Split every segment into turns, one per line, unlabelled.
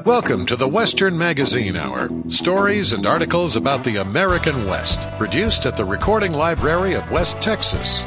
Welcome to the Western Magazine Hour. Stories and articles about the American West. Produced at the Recording Library of West Texas.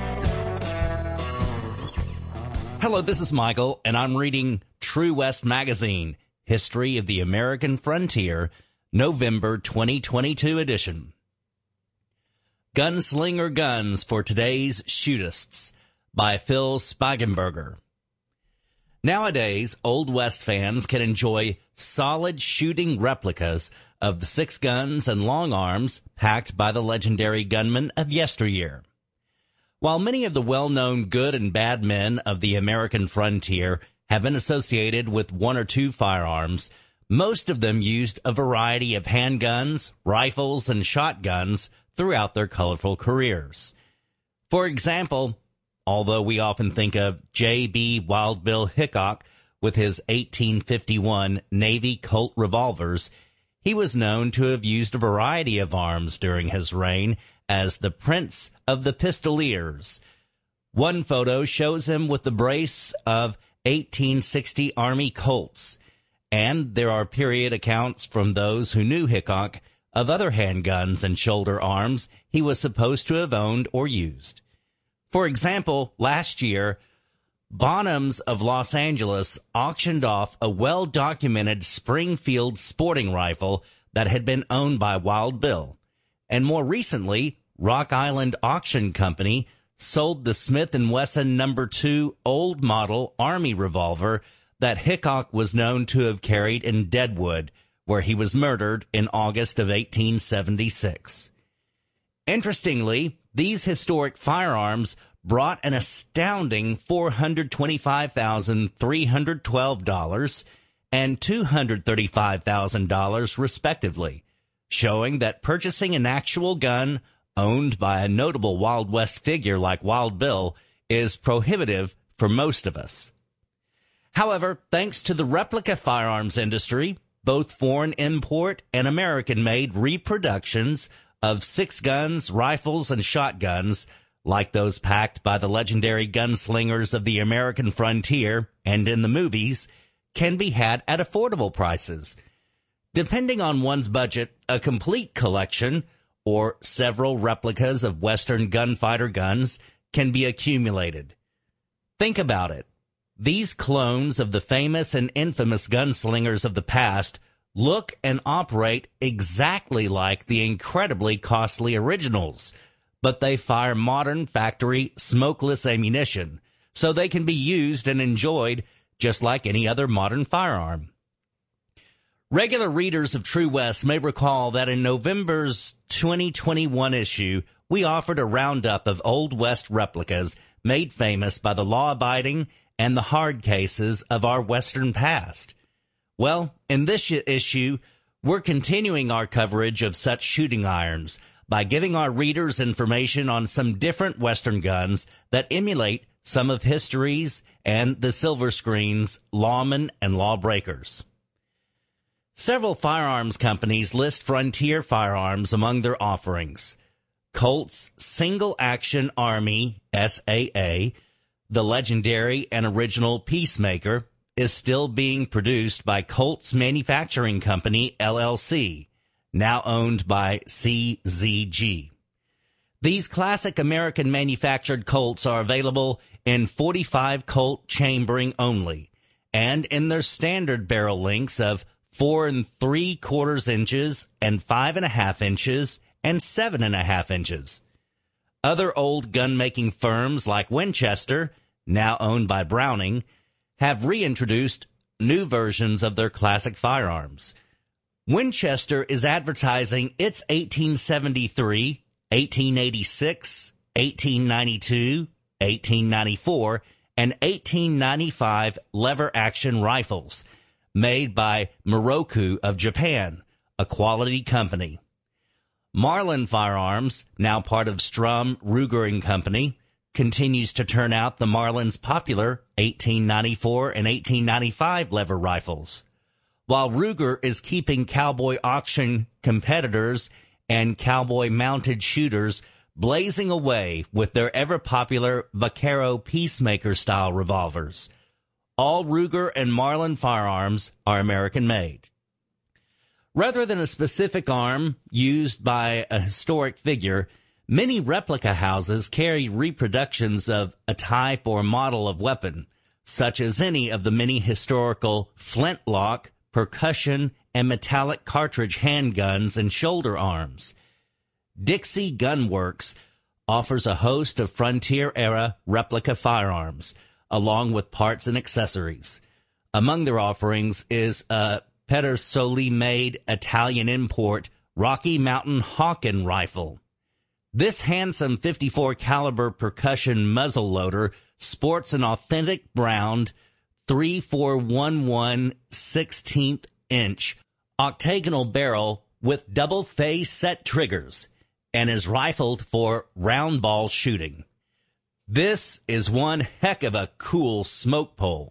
Hello, this is Michael, and I'm reading True West Magazine, History of the American Frontier, November 2022 edition. Gunslinger Guns for Today's Shootists by Phil Spigenberger. Nowadays, Old West fans can enjoy solid shooting replicas of the six guns and long arms packed by the legendary gunmen of yesteryear. While many of the well-known good and bad men of the American frontier have been associated with one or two firearms, most of them used a variety of handguns, rifles, and shotguns throughout their colorful careers. For example, although we often think of J.B. Wild Bill Hickok with his 1851 Navy Colt revolvers, he was known to have used a variety of arms during his reign as the Prince of the Pistoliers. One photo shows him with the brace of 1860 Army Colts, and there are period accounts from those who knew Hickok of other handguns and shoulder arms he was supposed to have owned or used. For example, last year, Bonhams of Los Angeles auctioned off a well-documented Springfield sporting rifle that had been owned by Wild Bill. And more recently, Rock Island Auction Company sold the Smith & Wesson No. 2 old model Army revolver that Hickok was known to have carried in Deadwood, where he was murdered in August of 1876. Interestingly, these historic firearms brought an astounding $425,312 and $235,000 respectively, showing that purchasing an actual gun owned by a notable Wild West figure like Wild Bill is prohibitive for most of us. However, thanks to the replica firearms industry, both foreign import and American-made reproductions of six guns, rifles, and shotguns, like those packed by the legendary gunslingers of the American frontier and in the movies, can be had at affordable prices. Depending on one's budget, a complete collection or several replicas of Western gunfighter guns can be accumulated. Think about it. These clones of the famous and infamous gunslingers of the past look and operate exactly like the incredibly costly originals, but they fire modern factory smokeless ammunition, so they can be used and enjoyed just like any other modern firearm. Regular readers of True West may recall that in November's 2021 issue, we offered a roundup of Old West replicas made famous by the law-abiding and the hard cases of our Western past. Well, in this issue, we're continuing our coverage of such shooting irons by giving our readers information on some different Western guns that emulate some of history's and the silver screen's lawmen and lawbreakers. Several firearms companies list Frontier firearms among their offerings. Colt's Single Action Army, SAA, the legendary and original Peacemaker, is still being produced by Colt's Manufacturing Company, LLC, now owned by CZG. These classic American manufactured Colts are available in .45 Colt chambering only, and in their standard barrel lengths of 4 3/4 inches and 5.5 inches and 7.5 inches. Other old gun-making firms like Winchester, now owned by Browning, have reintroduced new versions of their classic firearms. Winchester is advertising its 1873, 1886, 1892, 1894, and 1895 lever-action rifles made by Moroku of Japan, a quality company. Marlin Firearms, now part of Strum, Ruger & Company, continues to turn out the Marlin's popular 1894 and 1895 lever rifles, while Ruger is keeping cowboy auction competitors and cowboy mounted shooters blazing away with their ever-popular Vaquero Peacemaker-style revolvers. All Ruger and Marlin firearms are American-made. Rather than a specific arm used by a historic figure, many replica houses carry reproductions of a type or model of weapon, such as any of the many historical flintlock, percussion, and metallic cartridge handguns and shoulder arms. Dixie Gun Works offers a host of Frontier-era replica firearms, along with parts and accessories. Among their offerings is a Pedersoli-made Italian import Rocky Mountain Hawken rifle. This handsome 54 caliber percussion muzzleloader sports an authentic brown 3.411 16th inch octagonal barrel with double phase set triggers and is rifled for round ball shooting. This is one heck of a cool smoke pole.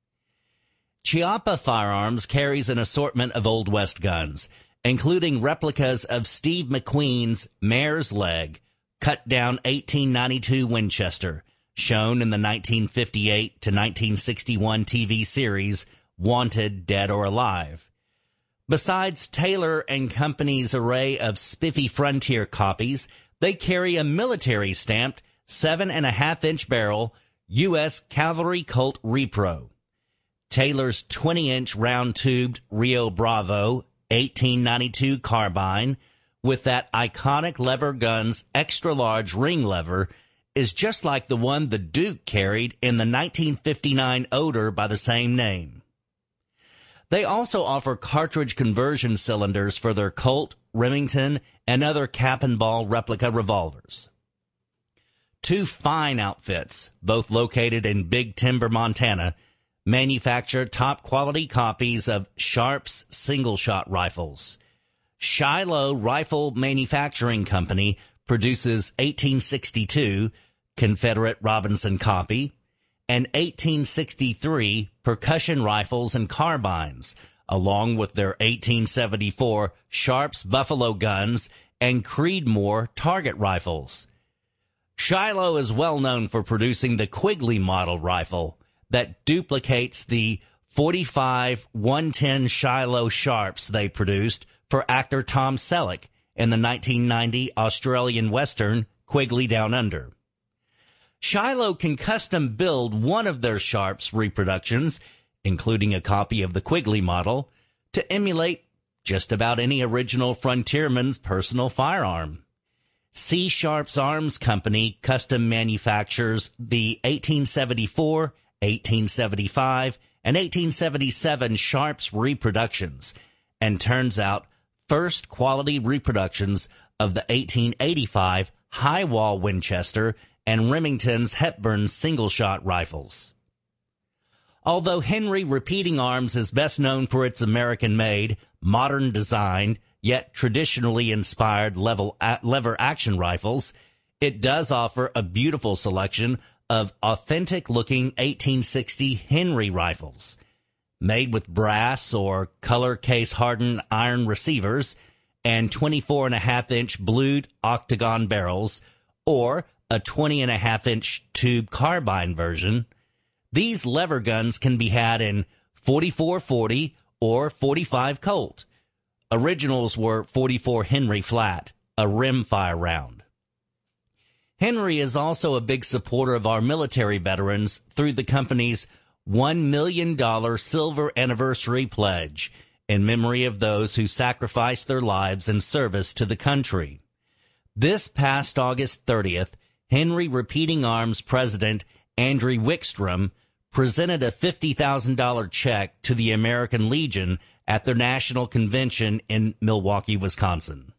Chiappa Firearms carries an assortment of Old West guns, including replicas of Steve McQueen's Mare's Leg, cut-down 1892 Winchester, shown in the 1958 to 1961 TV series Wanted, Dead or Alive. Besides Taylor and Company's array of spiffy Frontier copies, they carry a military-stamped 7.5-inch barrel U.S. Cavalry Colt Repro, Taylor's 20-inch round-tubed Rio Bravo 1892 carbine with that iconic lever gun's extra-large ring lever is just like the one the Duke carried in the 1959 Oder by the same name. They also offer cartridge conversion cylinders for their Colt, Remington, and other cap and ball replica revolvers. Two fine outfits, both located in Big Timber, Montana, manufacture top-quality copies of Sharp's single-shot rifles. Shiloh Rifle Manufacturing Company produces 1862 Confederate Robinson copy and 1863 percussion rifles and carbines, along with their 1874 Sharp's Buffalo guns and Creedmoor target rifles. Shiloh is well known for producing the Quigley model rifle that duplicates the 45-110 Shiloh Sharps they produced for actor Tom Selleck in the 1990 Australian Western Quigley Down Under. Shiloh can custom build one of their Sharps reproductions, including a copy of the Quigley model, to emulate just about any original frontierman's personal firearm. C. Sharps Arms Company custom manufactures the 1874, 1875, and 1877 Sharps reproductions, and turns out first quality reproductions of the 1885 High Wall Winchester and Remington's Hepburn single-shot rifles. Although Henry Repeating Arms is best known for its American-made, modern-designed, yet traditionally inspired lever action rifles, it does offer a beautiful selection of authentic-looking 1860 Henry rifles, made with brass or color case-hardened iron receivers and 24.5-inch blued octagon barrels, or a 20.5-inch tube carbine version. These lever guns can be had in .44-40 or .45 Colt. Originals were .44 Henry flat, a rimfire round. Henry is also a big supporter of our military veterans through the company's $1 million silver anniversary pledge in memory of those who sacrificed their lives in service to the country. This past August 30th, Henry Repeating Arms President Andrew Wickstrom presented a $50,000 check to the American Legion at their national convention in Milwaukee, Wisconsin.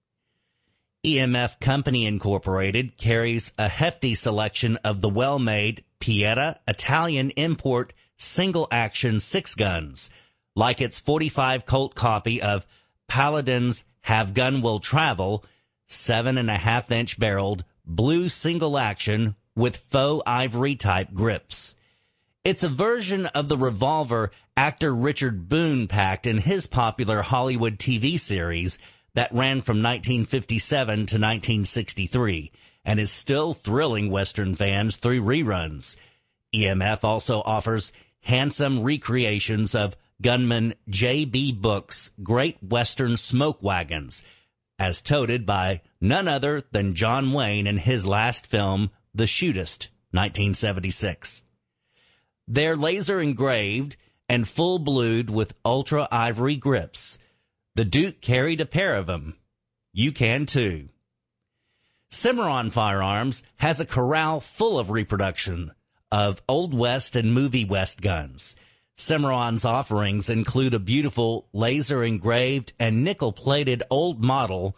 EMF Company Incorporated carries a hefty selection of the well-made Pieta Italian import single-action 6-guns, like its .45 Colt copy of Paladin's Have Gun Will Travel, 7.5-inch barreled blue single-action with faux ivory-type grips. It's a version of the revolver actor Richard Boone packed in his popular Hollywood TV series that ran from 1957 to 1963 and is still thrilling Western fans through reruns. EMF also offers handsome recreations of gunman J.B. Book's Great Western Smoke Wagons, as toted by none other than John Wayne in his last film, The Shootist, 1976. They're laser engraved and full blued with ultra ivory grips. The Duke carried a pair of them. You can too. Cimarron Firearms has a corral full of reproduction of Old West and Movie West guns. Cimarron's offerings include a beautiful laser-engraved and nickel-plated old model,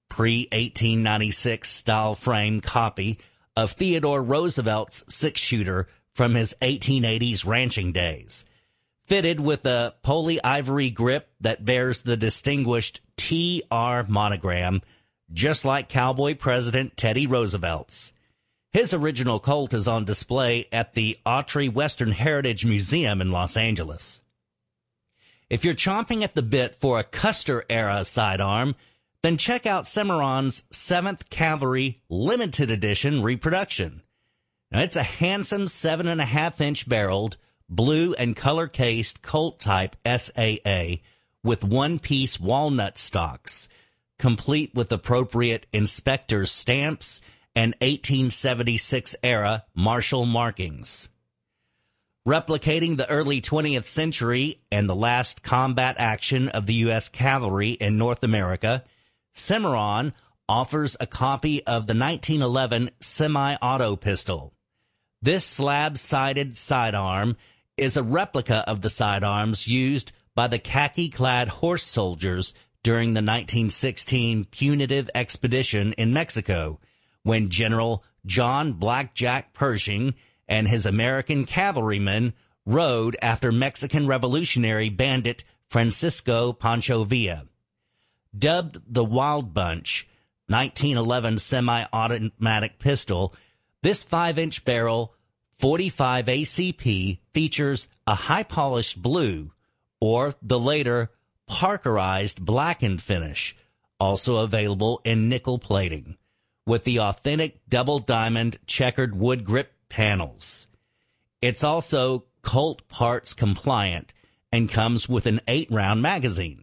pre-1896 style frame copy of Theodore Roosevelt's six-shooter from his 1880s ranching days, fitted with a poly-ivory grip that bears the distinguished T.R. monogram, just like Cowboy President Teddy Roosevelt's. His original Colt is on display at the Autry Western Heritage Museum in Los Angeles. If you're chomping at the bit for a Custer-era sidearm, then check out Cimarron's 7th Cavalry Limited Edition reproduction. Now, it's a handsome 7.5-inch barreled, blue and color-cased Colt-type SAA with one-piece walnut stocks, complete with appropriate inspector's stamps and 1876-era Marshall markings. Replicating the early 20th century and the last combat action of the U.S. cavalry in North America, Cimarron offers a copy of the 1911 semi-auto pistol. This slab-sided sidearm is a replica of the sidearms used by the khaki-clad horse soldiers during the 1916 punitive expedition in Mexico, when General John Blackjack Pershing and his American cavalrymen rode after Mexican revolutionary bandit Francisco Pancho Villa. Dubbed the Wild Bunch 1911 semi-automatic pistol, this 5-inch barrel 45 ACP features a high-polished blue, or the later Parkerized blackened finish, also available in nickel plating, with the authentic double diamond checkered wood grip panels. It's also Colt parts compliant and comes with an 8-round magazine.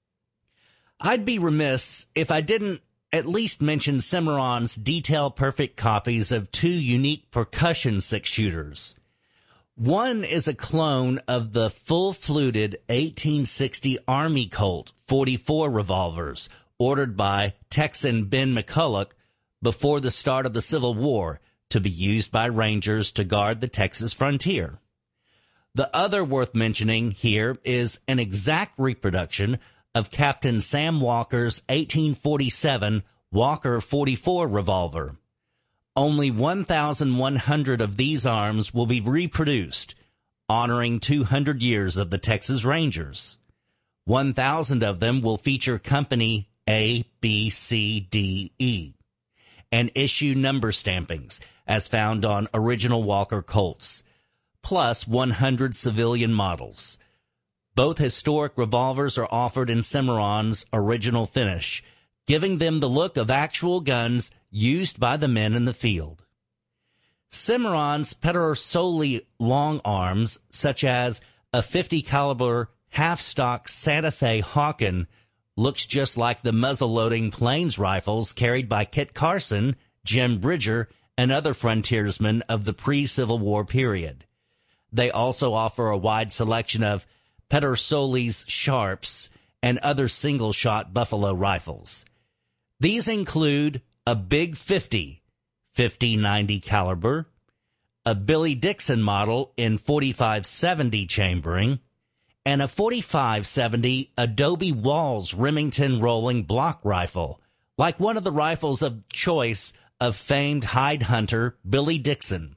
I'd be remiss if I didn't at least mention Cimarron's detail-perfect copies of two unique percussion six-shooters. One is a clone of the full-fluted 1860 Army Colt 44 revolvers ordered by Texan Ben McCulloch before the start of the Civil War to be used by Rangers to guard the Texas frontier. The other worth mentioning here is an exact reproduction of Captain Sam Walker's 1847 Walker 44 revolver. Only 1,100 of these arms will be reproduced, honoring 200 years of the Texas Rangers. 1,000 of them will feature Company A, B, C, D, E, and issue number stampings, as found on original Walker Colts, plus 100 civilian models. Both historic revolvers are offered in Cimarron's original finish, giving them the look of actual guns used by the men in the field. Cimarron's Pedersoli long arms, such as a 50 caliber half-stock Santa Fe Hawken, looks just like the muzzle-loading plains rifles carried by Kit Carson, Jim Bridger, and other frontiersmen of the pre-Civil War period. They also offer a wide selection of Pedersoli's Sharps and other single-shot Buffalo rifles. These include a Big 50, 50-90 caliber, a Billy Dixon model in 45-70 chambering, and a 45-70 Adobe Walls Remington rolling block rifle, like one of the rifles of choice of famed hide hunter Billy Dixon.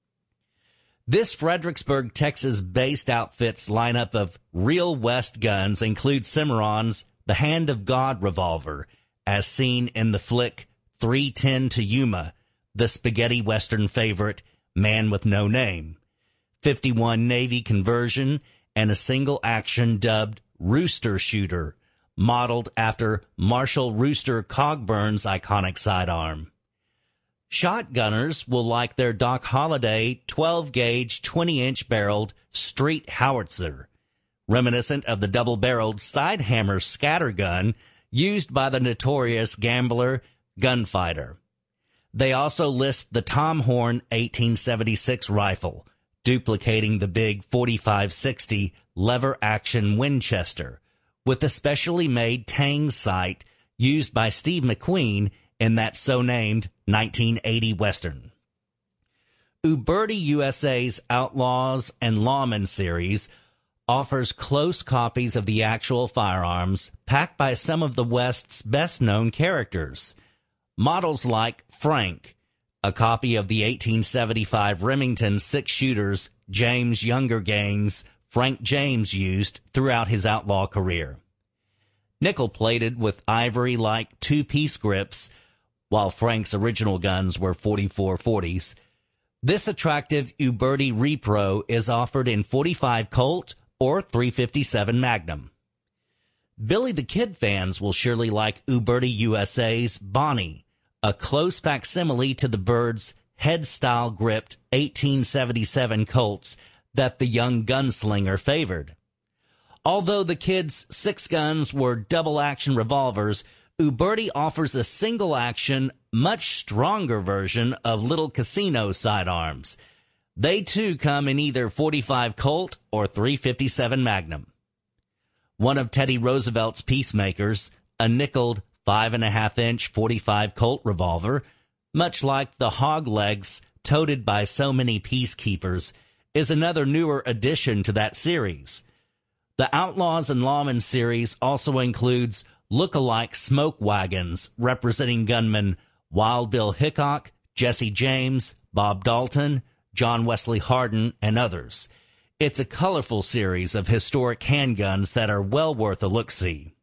This Fredericksburg, Texas-based outfit's lineup of real West guns includes Cimarron's The Hand of God revolver, as seen in the flick 3:10 to Yuma, the spaghetti Western favorite Man with No Name, 51 Navy conversion, and a single action dubbed Rooster Shooter, modeled after Marshall Rooster Cogburn's iconic sidearm. Shotgunners will like their Doc Holliday 12-gauge 20-inch barreled street howitzer, reminiscent of the double-barreled side hammer scatter gun used by the notorious gambler Gunfighter. They also list the Tom Horn 1876 rifle, duplicating the big 45-60 lever-action Winchester, with the specially made Tang sight used by Steve McQueen in that so-named 1980 Western. Uberti USA's Outlaws and Lawmen series offers close copies of the actual firearms packed by some of the West's best-known characters. Models like Frank, a copy of the 1875 Remington six-shooters James Younger Gang's Frank James used throughout his outlaw career. Nickel-plated with ivory-like two-piece grips, while Frank's original guns were .44-40s, this attractive Uberti Repro is offered in .45 Colt or .357 Magnum. Billy the Kid fans will surely like Uberti USA's Bonnie, a close facsimile to the Bird's head-style gripped 1877 Colts that the young gunslinger favored. Although the Kid's 6 guns were double-action revolvers, Uberti offers a single-action, much stronger version of Little Casino sidearms. They, too, come in either .45 Colt or .357 Magnum. One of Teddy Roosevelt's peacemakers, a nickeled 5.5-inch .45 Colt revolver, much like the hog legs toted by so many peacekeepers, is another newer addition to that series. The Outlaws and Lawmen series also includes look-alike smoke wagons representing gunmen Wild Bill Hickok, Jesse James, Bob Dalton, John Wesley Hardin, and others. It's a colorful series of historic handguns that are well worth a look-see.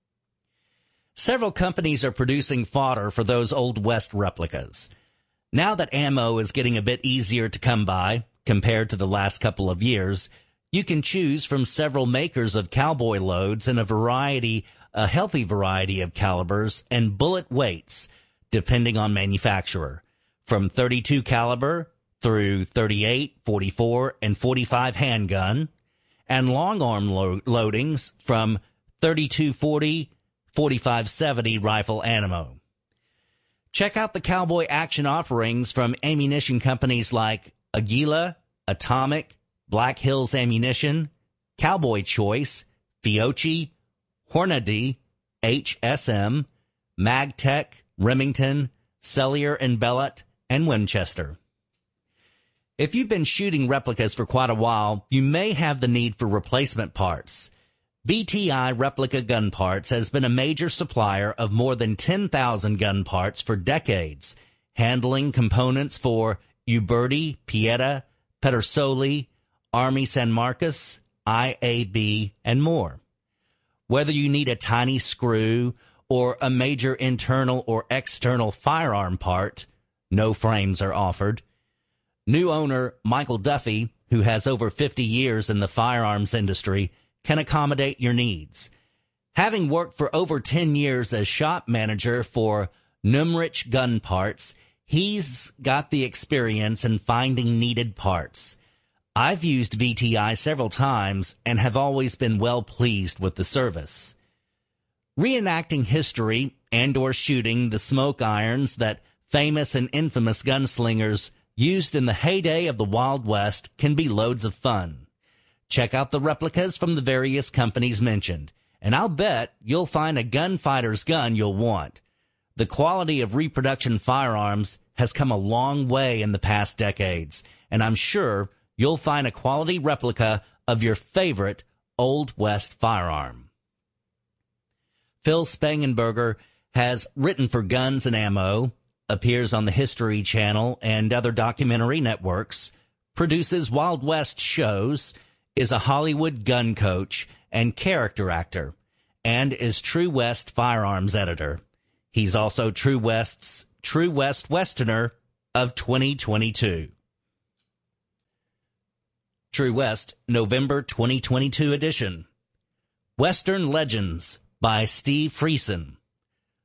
Several companies are producing fodder for those Old West replicas. Now that ammo is getting a bit easier to come by compared to the last couple of years, you can choose from several makers of cowboy loads in a healthy variety of calibers and bullet weights, depending on manufacturer, from .32 caliber through .38, .44, and .45 handgun, and long arm loadings from .32-40, .45-70 rifle ammo. Check out the cowboy action offerings from ammunition companies like Aguila, Atomic, Black Hills Ammunition, Cowboy Choice, Fiocchi, Hornady, HSM, Magtech, Remington, Cellier and Bellot, and Winchester. If you've been shooting replicas for quite a while, you may have the need for replacement parts. VTI Replica Gun Parts has been a major supplier of more than 10,000 gun parts for decades, handling components for Uberti, Pieta, Pedersoli, Army San Marcos, IAB, and more. Whether you need a tiny screw or a major internal or external firearm part, no frames are offered. New owner Michael Duffy, who has over 50 years in the firearms industry, can accommodate your needs. Having worked for over 10 years as shop manager for Numrich Gun Parts, he's got the experience in finding needed parts. I've used VTI several times and have always been well pleased with the service. Reenacting history and/or shooting the smoke irons that famous and infamous gunslingers used in the heyday of the Wild West can be loads of fun. Check out the replicas from the various companies mentioned, and I'll bet you'll find a gunfighter's gun you'll want. The quality of reproduction firearms has come a long way in the past decades, and I'm sure you'll find a quality replica of your favorite Old West firearm. Phil Spangenberger has written for Guns and Ammo, appears on the History Channel and other documentary networks, produces Wild West shows, is a Hollywood gun coach and character actor, and is True West firearms editor. He's also True West's True West Westerner of 2022. True West, November 2022 edition. Western Legends by Steve Friesen.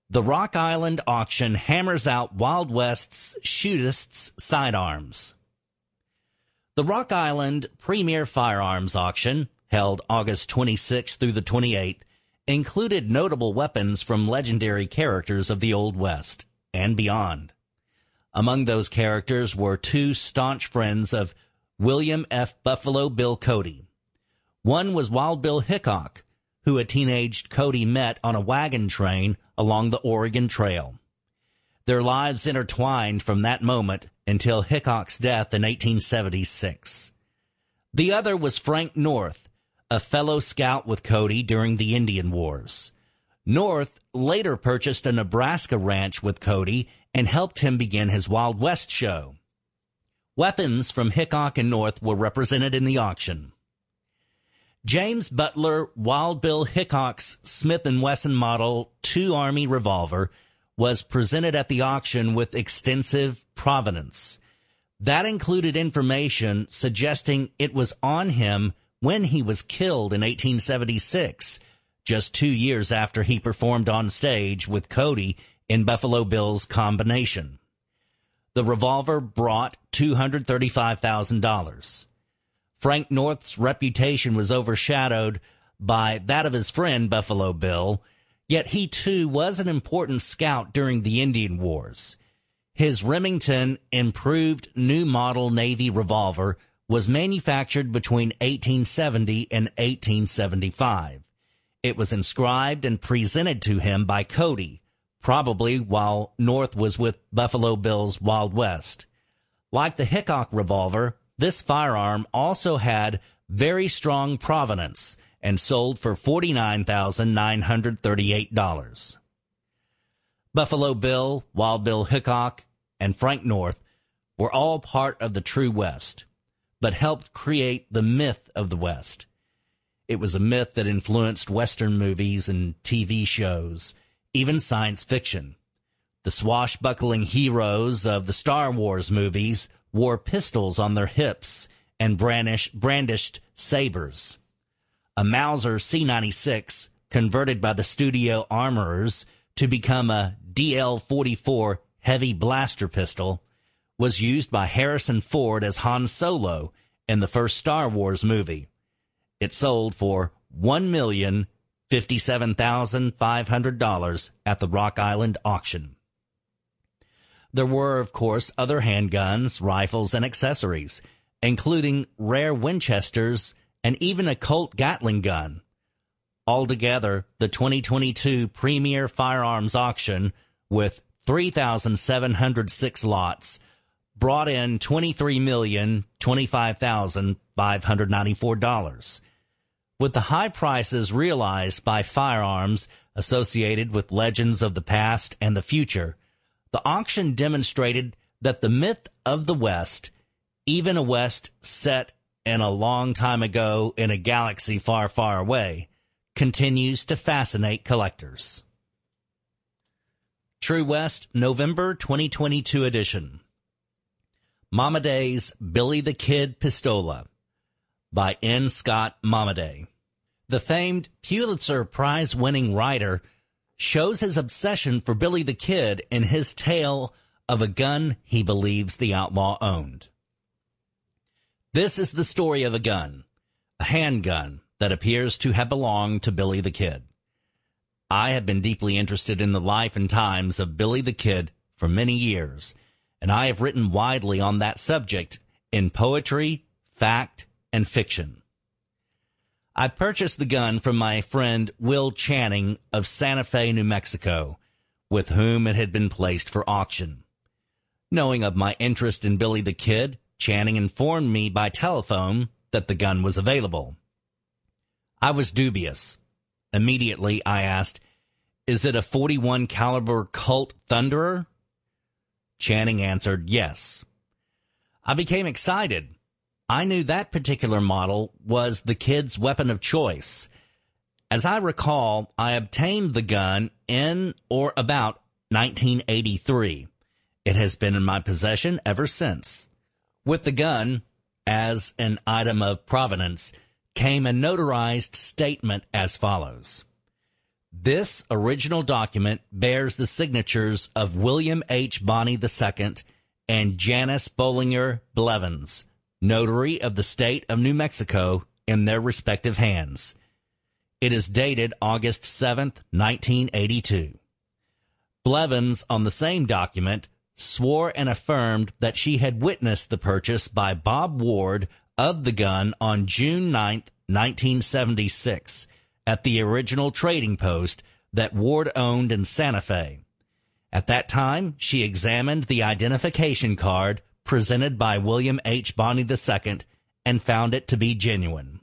The Rock Island auction hammers out Wild West's shootist's sidearms. The Rock Island Premier Firearms Auction, held August 26th through the 28th, included notable weapons from legendary characters of the Old West and beyond. Among those characters were two staunch friends of William F. Buffalo Bill Cody. One was Wild Bill Hickok, who a teenaged Cody met on a wagon train along the Oregon Trail. Their lives intertwined from that moment until Hickok's death in 1876. The other was Frank North, a fellow scout with Cody during the Indian Wars. North later purchased a Nebraska ranch with Cody and helped him begin his Wild West show. Weapons from Hickok and North were represented in the auction. James Butler Wild Bill Hickok's Smith & Wesson Model 2 Army revolver was presented at the auction with extensive provenance. That included information suggesting it was on him when he was killed in 1876, just 2 years after he performed on stage with Cody in Buffalo Bill's Combination. The revolver brought $235,000. Frank North's reputation was overshadowed by that of his friend Buffalo Bill, yet he too was an important scout during the Indian Wars. His Remington improved new model Navy revolver was manufactured between 1870 and 1875. It was inscribed and presented to him by Cody, probably while North was with Buffalo Bill's Wild West. Like the Hickok revolver, this firearm also had very strong provenance and sold for $49,938. Buffalo Bill, Wild Bill Hickok, and Frank North were all part of the true West, but helped create the myth of the West. It was a myth that influenced Western movies and TV shows, even science fiction. The swashbuckling heroes of the Star Wars movies wore pistols on their hips and brandished sabers. A Mauser C96, converted by the studio armorers to become a DL-44 heavy blaster pistol, was used by Harrison Ford as Han Solo in the first Star Wars movie. It sold for $1,057,500 at the Rock Island auction. There were, of course, other handguns, rifles, and accessories, including rare Winchesters and even a Colt Gatling gun. Altogether, the 2022 Premier Firearms Auction, with 3,706 lots, brought in $23,025,594. With the high prices realized by firearms associated with legends of the past and the future, the auction demonstrated that the myth of the West, even a West set in a long time ago in a galaxy far, far away, continues to fascinate collectors. True West, November 2022 edition. Momaday's Billy the Kid Pistola by N. Scott Momaday. The famed Pulitzer Prize-winning writer shows his obsession for Billy the Kid in his tale of a gun he believes the outlaw owned. This is the story of a gun, a handgun that appears to have belonged to Billy the Kid. I have been deeply interested in the life and times of Billy the Kid for many years, and I have written widely on that subject in poetry, fact, and fiction. I purchased the gun from my friend Will Channing of Santa Fe, New Mexico, with whom it had been placed for auction. Knowing of my interest in Billy the Kid, Channing informed me by telephone that the gun was available. I was dubious. Immediately, I asked, "Is it a .41 caliber Colt Thunderer?" Channing answered, "Yes." I became excited. I knew that particular model was the kid's weapon of choice. As I recall, I obtained the gun in or about 1983. It has been in my possession ever since. With the gun, as an item of provenance, came a notarized statement as follows. This original document bears the signatures of William H. Bonney II and Janice Bollinger Blevins, notary of the state of New Mexico, in their respective hands. It is dated August 7th, 1982. Blevins, on the same document, swore and affirmed that she had witnessed the purchase by Bob Ward of the gun on June 9th, 1976, at the original trading post that Ward owned in Santa Fe. At that time, she examined the identification card presented by William H. Bonney II and found it to be genuine.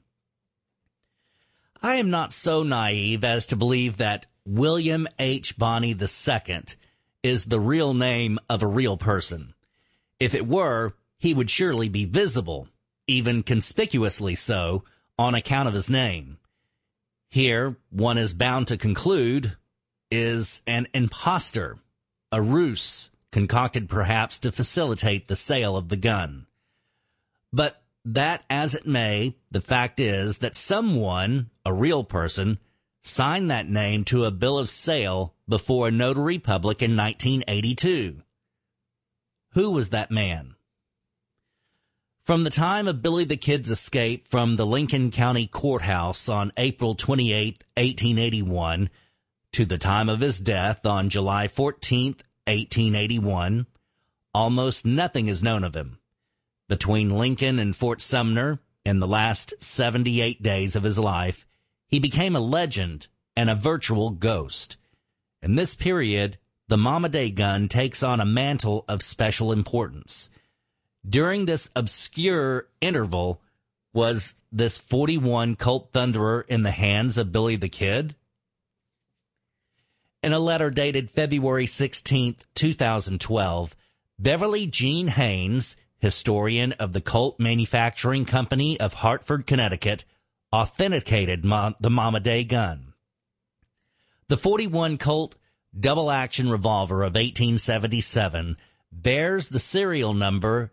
I am not so naive as to believe that William H. Bonney II is the real name of a real person. If it were, he would surely be visible, even conspicuously so, on account of his name. Here, one is bound to conclude, is an impostor, a ruse concocted perhaps to facilitate the sale of the gun. But that as it may, the fact is that someone, a real person, signed that name to a bill of sale before a notary public in 1982. Who was that man? From the time of Billy the Kid's escape from the Lincoln County Courthouse on April 28, 1881, to the time of his death on July 14, 1881, almost nothing is known of him. Between Lincoln and Fort Sumner, in the last 78 days of his life, he became a legend and a virtual ghost. In this period, the Mama Day gun takes on a mantle of special importance. During this obscure interval, was this .41 Colt Thunderer in the hands of Billy the Kid? In a letter dated February 16, 2012, Beverly Jean Haynes, historian of the Colt Manufacturing Company of Hartford, Connecticut, authenticated the Mama Day gun. The .41 Colt double-action revolver of 1877 bears the serial number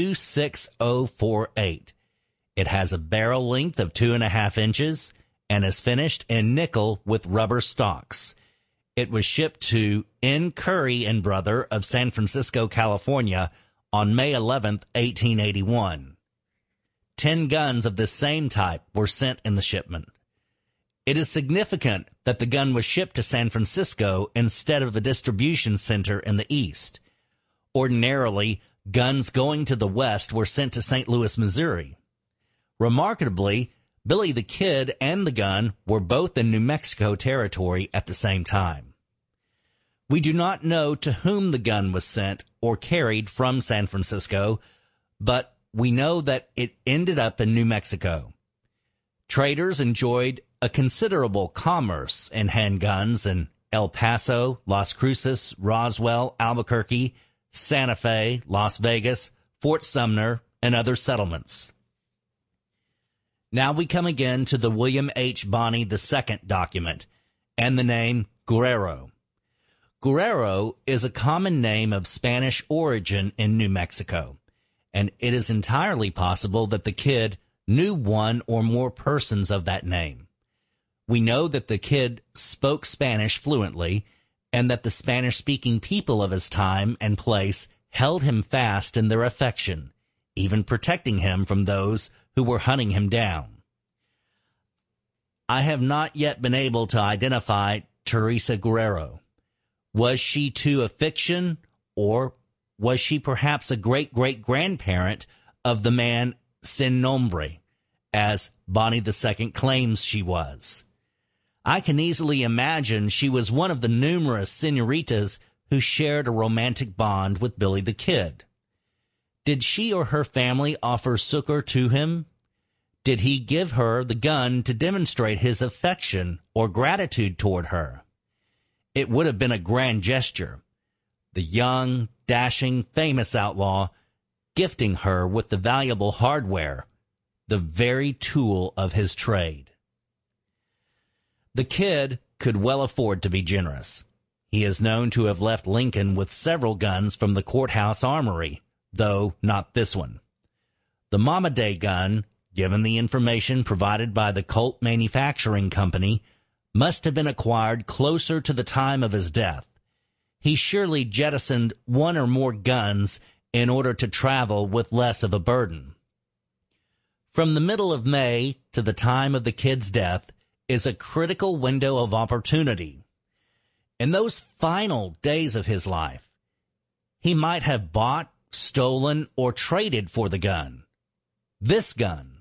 26048. It has a barrel length of 2.5 inches and is finished in nickel with rubber stocks. It was shipped to N. Curry and Brother of San Francisco, California on May 11, 1881. 10 guns of this same type were sent in the shipment. It is significant that the gun was shipped to San Francisco instead of a distribution center in the East. Ordinarily, guns going to the West were sent to St. Louis, Missouri. Remarkably, Billy the Kid and the gun were both in New Mexico territory at the same time. We do not know to whom the gun was sent or carried from San Francisco, but we know that it ended up in New Mexico. Traders enjoyed a considerable commerce in handguns in El Paso, Las Cruces, Roswell, Albuquerque, Santa Fe, Las Vegas, Fort Sumner, and other settlements. Now we come again to the William H. Bonney II document and the name Guerrero. Guerrero is a common name of Spanish origin in New Mexico, and it is entirely possible that the Kid knew one or more persons of that name. We know that the Kid spoke Spanish fluently, and that the Spanish-speaking people of his time and place held him fast in their affection, even protecting him from those who were hunting him down. I have not yet been able to identify Teresa Guerrero. Was she too a fiction, or was she perhaps a great-great-grandparent of the man Sin Nombre, as Bonney II claims she was? I can easily imagine she was one of the numerous senoritas who shared a romantic bond with Billy the Kid. Did she or her family offer succor to him? Did he give her the gun to demonstrate his affection or gratitude toward her? It would have been a grand gesture. The young, dashing, famous outlaw gifting her with the valuable hardware, the very tool of his trade. The Kid could well afford to be generous. He is known to have left Lincoln with several guns from the courthouse armory, though not this one. The Mama Day gun, given the information provided by the Colt Manufacturing Company, must have been acquired closer to the time of his death. He surely jettisoned one or more guns in order to travel with less of a burden. From the middle of May to the time of the kid's death is a critical window of opportunity. In those final days of his life, he might have bought, stolen, or traded for the gun. This gun.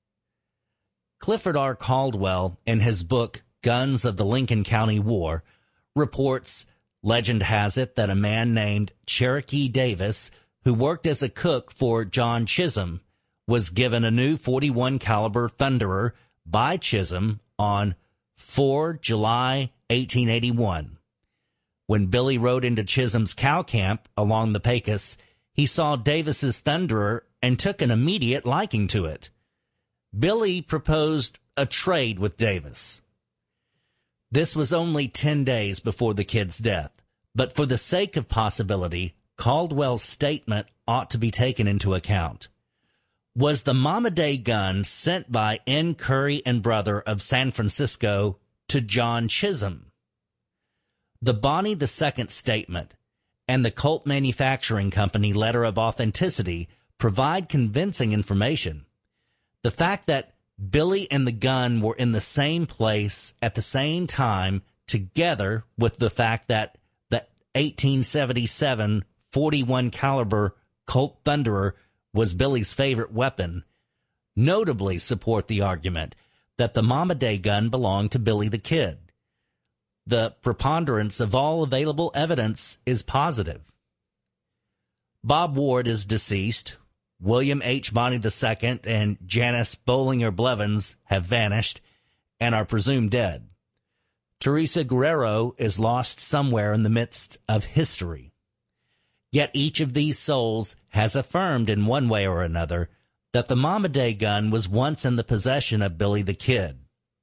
Clifford R. Caldwell, in his book Guns of the Lincoln County War, reports, legend has it that a man named Cherokee Davis, who worked as a cook for John Chisholm, was given a new .41 caliber Thunderer by Chisholm on 4 July 1881. When Billy rode into Chisholm's cow camp along the Pecos, he saw Davis's Thunderer and took an immediate liking to it. Billy proposed a trade with Davis. This was only 10 days before the kid's death, but for the sake of possibility, Caldwell's statement ought to be taken into account. Was the Mama Day gun sent by N. Curry and Brother of San Francisco to John Chisholm? The Bonnie II statement and the Colt Manufacturing Company letter of authenticity provide convincing information. The fact that Billy and the gun were in the same place at the same time, together with the fact that the 1877 .41 caliber Colt Thunderer was Billy's favorite weapon, notably support the argument that the Mama Day gun belonged to Billy the Kid. The preponderance of all available evidence is positive. Bob Ward is deceased. William H. Bonnie II and Janice Bollinger Blevins have vanished and are presumed dead. Teresa Guerrero is lost somewhere in the midst of history. Yet each of these souls has affirmed in one way or another that the Mama Day gun was once in the possession of Billy the Kid.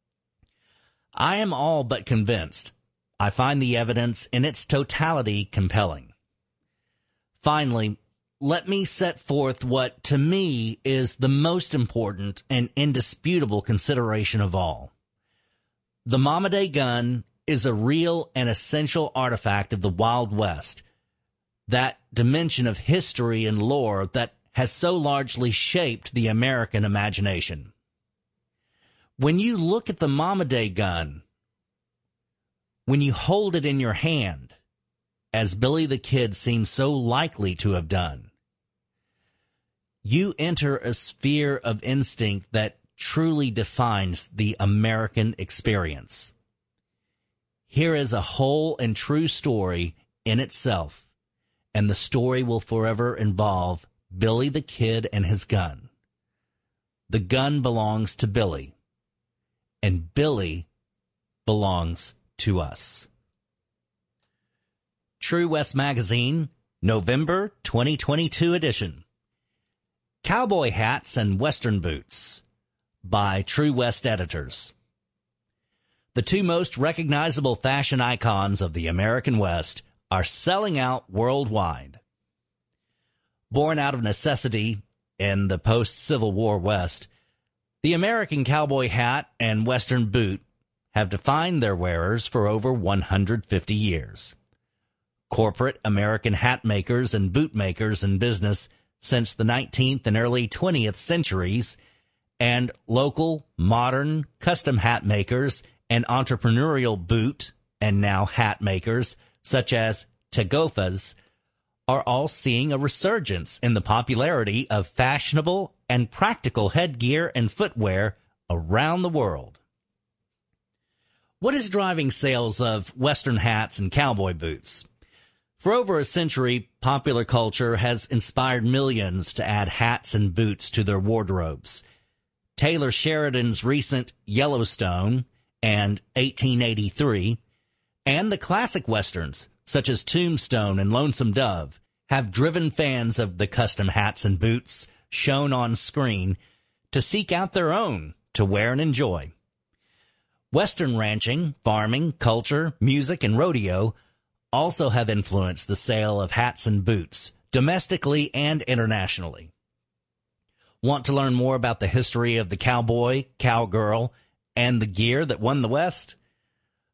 I am all but convinced. I find the evidence in its totality compelling. Finally, let me set forth what, to me, is the most important and indisputable consideration of all. The Mama Day gun is a real and essential artifact of the Wild West, that dimension of history and lore that has so largely shaped the American imagination. When you look at the Mama Day gun, when you hold it in your hand, as Billy the Kid seems so likely to have done, you enter a sphere of instinct that truly defines the American experience. Here is a whole and true story in itself, and the story will forever involve Billy the Kid and his gun. The gun belongs to Billy, and Billy belongs to us. True West Magazine, November 2022 edition. Cowboy Hats and Western Boots by True West editors. The two most recognizable fashion icons of the American West are selling out worldwide. Born out of necessity in the post-Civil War West, the American cowboy hat and Western boot have defined their wearers for over 150 years. Corporate American hat makers and boot makers in business since the 19th and early 20th centuries, and local, modern, custom hat makers and entrepreneurial boot and now hat makers, such as Tegofas, are all seeing a resurgence in the popularity of fashionable and practical headgear and footwear around the world. What is driving sales of Western hats and cowboy boots? For over a century, popular culture has inspired millions to add hats and boots to their wardrobes. Taylor Sheridan's recent Yellowstone and 1883, and the classic Westerns, such as Tombstone and Lonesome Dove, have driven fans of the custom hats and boots shown on screen to seek out their own to wear and enjoy. Western ranching, farming, culture, music, and rodeo also have influenced the sale of hats and boots, domestically and internationally. Want to learn more about the history of the cowboy, cowgirl, and the gear that won the West?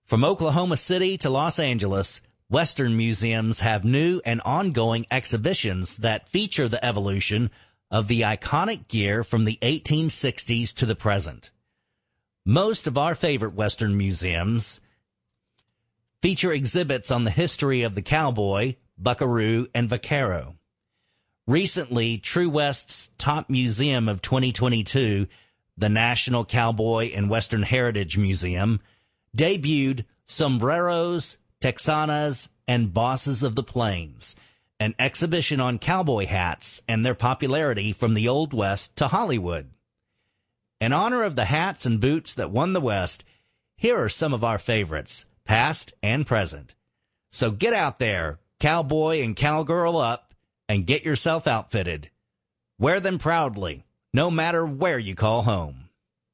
From Oklahoma City to Los Angeles, Western museums have new and ongoing exhibitions that feature the evolution of the iconic gear from the 1860s to the present. Most of our favorite Western museums feature exhibits on the history of the cowboy, buckaroo, and vaquero. Recently, True West's top museum of 2022, the National Cowboy and Western Heritage Museum, debuted Sombreros, Texanas, and Bosses of the Plains, an exhibition on cowboy hats and their popularity from the Old West to Hollywood. In honor of the hats and boots that won the West, here are some of our favorites, past and present. So get out there, cowboy and cowgirl up, and get yourself outfitted. Wear them proudly, no matter where you call home.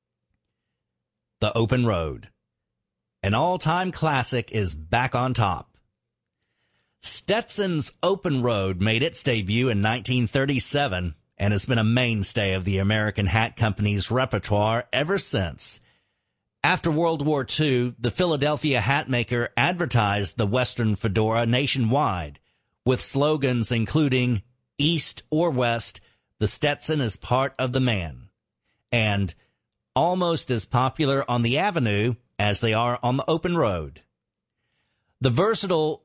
The Open Road. An all-time classic is back on top. Stetson's Open Road made its debut in 1937 and has been a mainstay of the American Hat Company's repertoire ever since. After World War II, the Philadelphia hat maker advertised the Western fedora nationwide, with slogans including East or West, the Stetson is part of the man, and almost as popular on the Avenue as they are on the Open Road. The versatile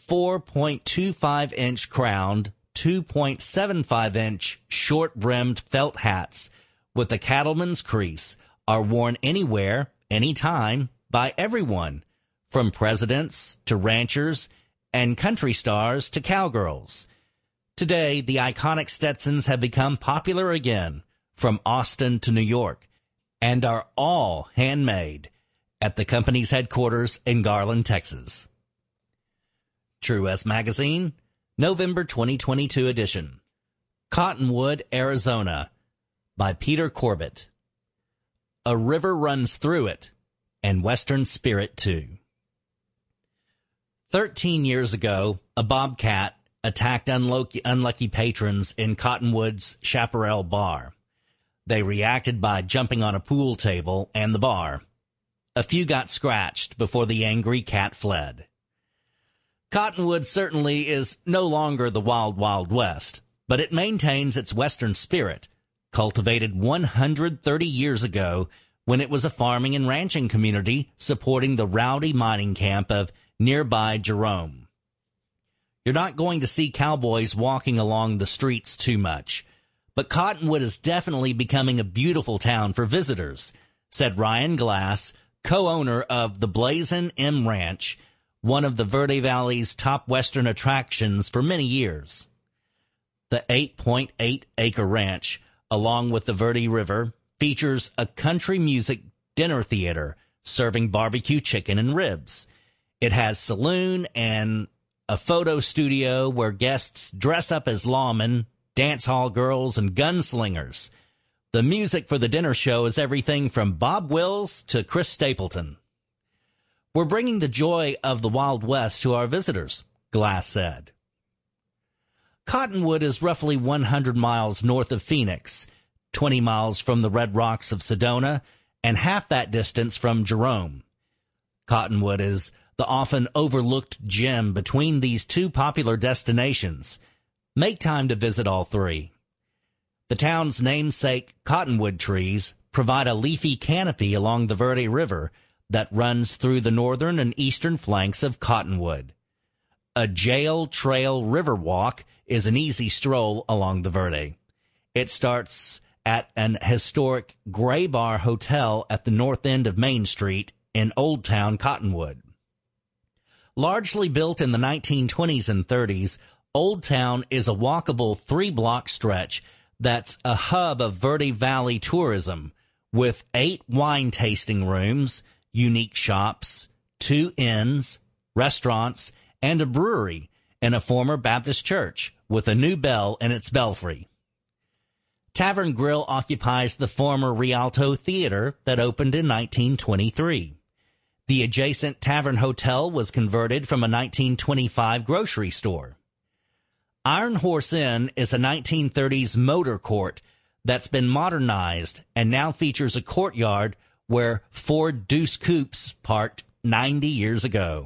4.25-inch crowned, 2.75-inch short-brimmed felt hats with the cattleman's crease are worn anywhere, anytime, by everyone, from presidents to ranchers and country stars to cowgirls. Today, the iconic Stetsons have become popular again, from Austin to New York, and are all handmade at the company's headquarters in Garland, Texas. True West Magazine, November 2022 edition. Cottonwood, Arizona, by Peter Corbett. A river runs through it, and Western spirit too. 13 years ago, a bobcat attacked unlucky patrons in Cottonwood's Chaparral Bar. They reacted by jumping on a pool table and the bar. A few got scratched before the angry cat fled. Cottonwood certainly is no longer the Wild Wild West, but it maintains its Western spirit, cultivated 130 years ago when it was a farming and ranching community supporting the rowdy mining camp of nearby Jerome. You're not going to see cowboys walking along the streets too much, but Cottonwood is definitely becoming a beautiful town for visitors, said Ryan Glass, co-owner of the Blazin' M Ranch, one of the Verde Valley's top Western attractions for many years. The 8.8-acre ranch, along with the Verde River, features a country music dinner theater serving barbecue chicken and ribs. It has saloon and a photo studio where guests dress up as lawmen, dance hall girls, and gunslingers. The music for the dinner show is everything from Bob Wills to Chris Stapleton. We're bringing the joy of the Wild West to our visitors, Glass said. Cottonwood is roughly 100 miles north of Phoenix, 20 miles from the Red Rocks of Sedona, and half that distance from Jerome. Cottonwood is the often overlooked gem between these two popular destinations. Make time to visit all three. The town's namesake cottonwood trees provide a leafy canopy along the Verde River that runs through the northern and eastern flanks of Cottonwood. A Jail Trail River Walk is an easy stroll along the Verde. It starts at an historic Gray Bar Hotel at the north end of Main Street in Old Town Cottonwood. Largely built in the 1920s and 30s, Old Town is a walkable 3-block stretch that's a hub of Verde Valley tourism, with 8 wine tasting rooms, unique shops, 2 inns, restaurants, and a brewery, and a former Baptist church with a new bell in its belfry. Tavern Grill occupies the former Rialto Theater that opened in 1923. The adjacent Tavern Hotel was converted from a 1925 grocery store. Iron Horse Inn is a 1930s motor court that's been modernized and now features a courtyard where Ford Deuce Coupes parked 90 years ago.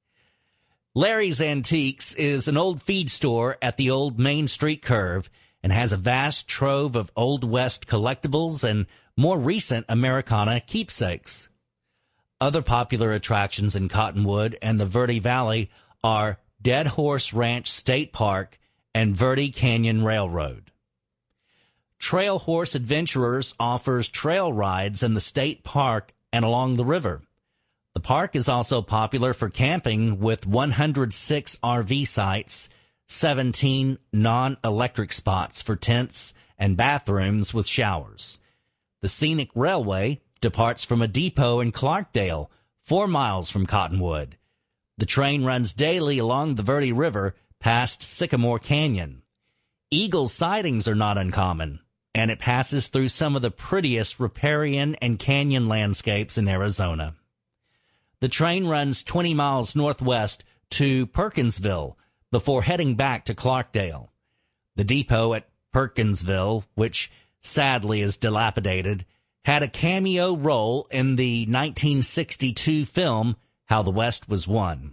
Larry's Antiques is an old feed store at the old Main Street curve and has a vast trove of Old West collectibles and more recent Americana keepsakes. Other popular attractions in Cottonwood and the Verde Valley are Dead Horse Ranch State Park and Verde Canyon Railroad. Trail Horse Adventurers offers trail rides in the state park and along the river. The park is also popular for camping with 106 RV sites, 17 non-electric spots for tents, and bathrooms with showers. The Scenic Railway departs from a depot in Clarkdale, 4 miles from Cottonwood. The train runs daily along the Verde River past Sycamore Canyon. Eagle sightings are not uncommon, and it passes through some of the prettiest riparian and canyon landscapes in Arizona. The train runs 20 miles northwest to Perkinsville before heading back to Clarkdale. The depot at Perkinsville, which sadly is dilapidated, had a cameo role in the 1962 film How the West Was Won.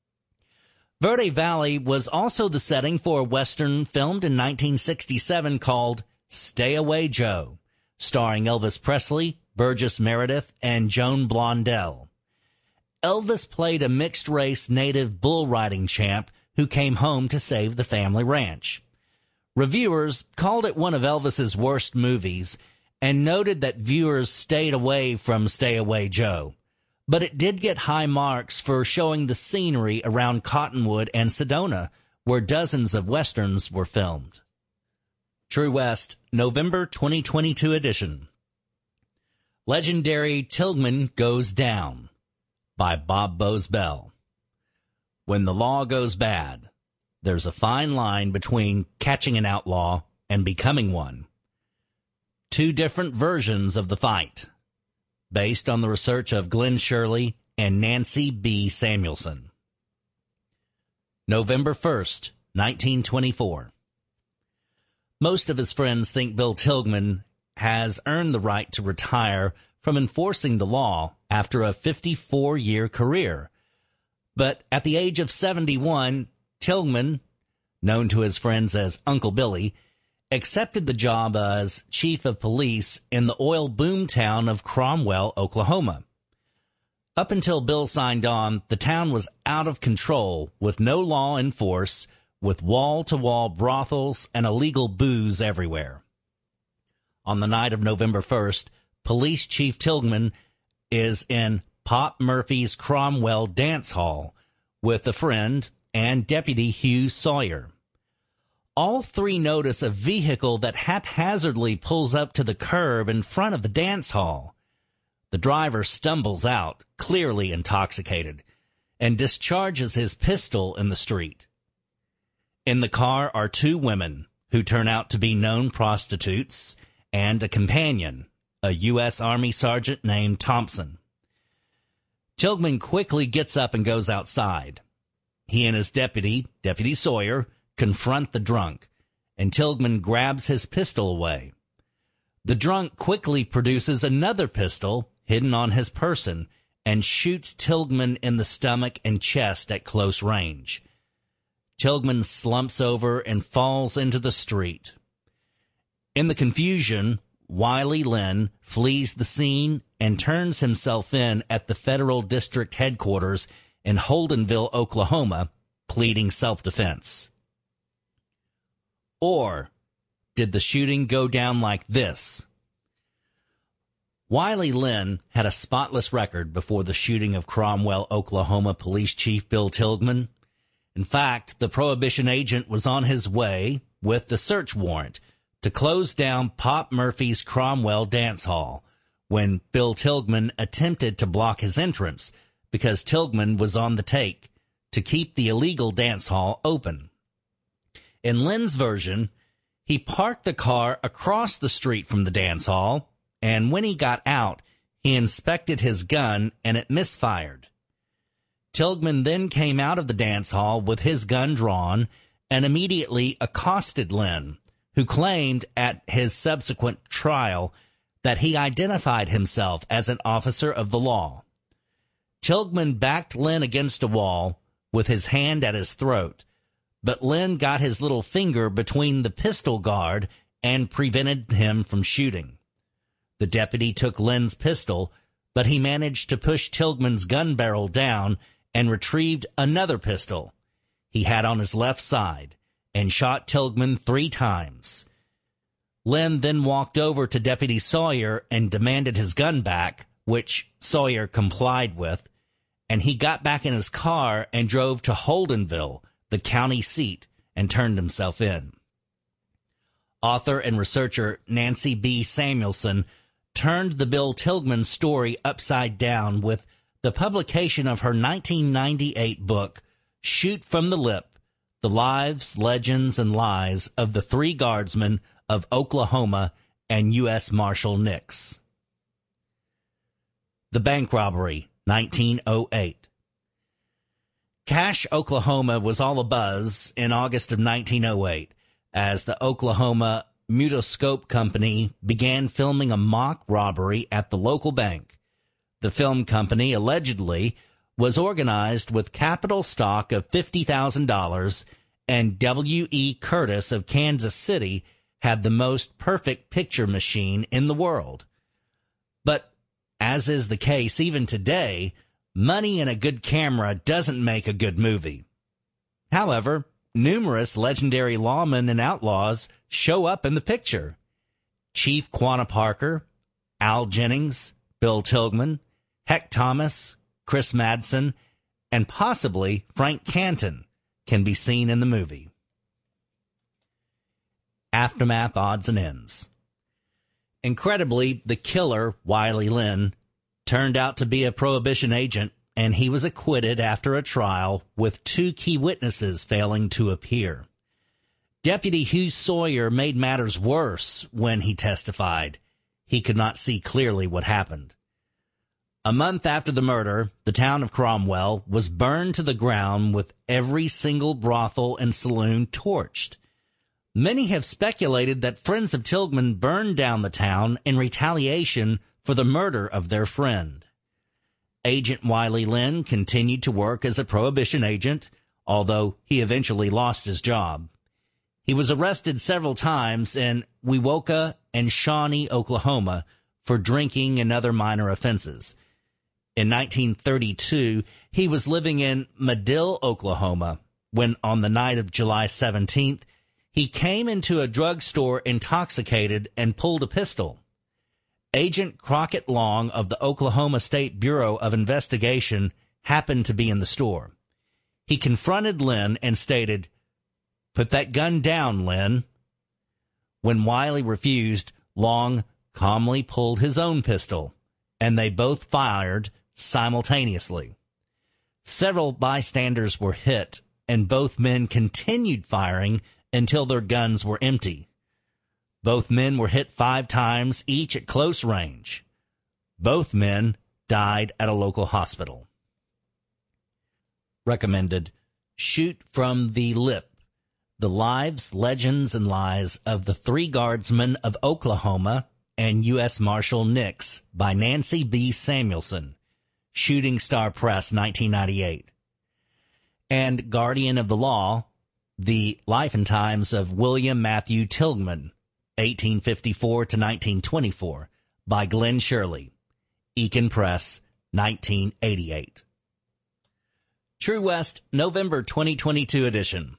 Verde Valley was also the setting for a Western filmed in 1967 called Stay Away Joe, starring Elvis Presley, Burgess Meredith, and Joan Blondell. Elvis played a mixed-race native bull riding champ who came home to save the family ranch. Reviewers called it one of Elvis's worst movies and noted that viewers stayed away from Stay Away Joe, but it did get high marks for showing the scenery around Cottonwood and Sedona, where dozens of westerns were filmed. True West, November 2022 edition. Legendary Tilghman Goes Down by Bob Bowes-Bell. When the law goes bad, there's a fine line between catching an outlaw and becoming one. Two different versions of the fight, based on the research of Glenn Shirley and Nancy B. Samuelson. November 1st, 1924. Most of his friends think Bill Tilghman has earned the right to retire from enforcing the law after a 54-year career. But at the age of 71, Tilghman, known to his friends as Uncle Billy, accepted the job as chief of police in the oil boom town of Cromwell, Oklahoma. Up until Bill signed on, the town was out of control, with no law in force, with wall-to-wall brothels and illegal booze everywhere. On the night of November 1st, Police Chief Tilghman is in Pop Murphy's Cromwell Dance Hall with a friend and Deputy Hugh Sawyer. All three notice a vehicle that haphazardly pulls up to the curb in front of the dance hall. The driver stumbles out, clearly intoxicated, and discharges his pistol in the street. In the car are two women who turn out to be known prostitutes and a companion, a U.S. Army sergeant named Thompson. Tilghman quickly gets up and goes outside. He and his Deputy Sawyer, confront the drunk, and Tilghman grabs his pistol away. The drunk quickly produces another pistol hidden on his person and shoots Tilghman in the stomach and chest at close range. Tilghman slumps over and falls into the street. In the confusion, Wiley Lynn flees the scene and turns himself in at the federal district headquarters in Holdenville, Oklahoma, pleading self-defense. Or did the shooting go down like this? Wiley Lynn had a spotless record before the shooting of Cromwell, Oklahoma Police Chief Bill Tilghman. In fact, the Prohibition agent was on his way with the search warrant to close down Pop Murphy's Cromwell Dance Hall when Bill Tilghman attempted to block his entrance because Tilghman was on the take to keep the illegal dance hall open. In Lynn's version, he parked the car across the street from the dance hall, and when he got out, he inspected his gun and it misfired. Tilghman then came out of the dance hall with his gun drawn and immediately accosted Lynn, who claimed at his subsequent trial that he identified himself as an officer of the law. Tilghman backed Lynn against a wall with his hand at his throat, but Lynn got his little finger between the pistol guard and prevented him from shooting. The deputy took Lynn's pistol, but he managed to push Tilghman's gun barrel down and retrieved another pistol he had on his left side and shot Tilghman 3 times. Lynn then walked over to Deputy Sawyer and demanded his gun back, which Sawyer complied with, and he got back in his car and drove to Holdenville, the county seat, and turned himself in. Author and researcher Nancy B. Samuelson turned the Bill Tilghman story upside down with the publication of her 1998 book, Shoot from the Lip, The Lives, Legends, and Lies of the 3 Guardsmen of Oklahoma and U.S. Marshal Nix. The Bank Robbery, 1908. Cache, Oklahoma was all abuzz in August of 1908 as the Oklahoma Mutoscope Company began filming a mock robbery at the local bank. The film company allegedly was organized with capital stock of $50,000, and W.E. Curtis of Kansas City had the most perfect picture machine in the world. But, as is the case even today, money and a good camera doesn't make a good movie. However, numerous legendary lawmen and outlaws show up in the picture. Chief Quanah Parker, Al Jennings, Bill Tilghman, Heck Thomas, Chris Madsen, and possibly Frank Canton can be seen in the movie. Aftermath odds and ends. Incredibly, the killer, Wiley Lynn, turned out to be a Prohibition agent, and he was acquitted after a trial with 2 key witnesses failing to appear. Deputy Hugh Sawyer made matters worse when he testified. He could not see clearly what happened. A month after the murder, the town of Cromwell was burned to the ground with every single brothel and saloon torched. Many have speculated that friends of Tilghman burned down the town in retaliation for the murder of their friend. Agent Wiley Lynn continued to work as a Prohibition agent, although he eventually lost his job. He was arrested several times in Wewoka and Shawnee, Oklahoma, for drinking and other minor offenses. In 1932, he was living in Medill, Oklahoma, when on the night of July 17th, he came into a drugstore intoxicated and pulled a pistol. Agent Crockett Long of the Oklahoma State Bureau of Investigation happened to be in the store. He confronted Lynn and stated, "Put that gun down, Lynn." When Wiley refused, Long calmly pulled his own pistol, and they both fired simultaneously. Several bystanders were hit, and both men continued firing until their guns were empty. Both men were hit 5 times, each at close range. Both men died at a local hospital. Recommended: Shoot from the Lip, The Lives, Legends, and Lies of the 3 Guardsmen of Oklahoma and U.S. Marshal Nix by Nancy B. Samuelson, Shooting Star Press, 1998. And Guardian of the Law, The Life and Times of William Matthew Tilghman, 1854 to 1924, by Glenn Shirley, Eakin Press, 1988. True West, November 2022 edition.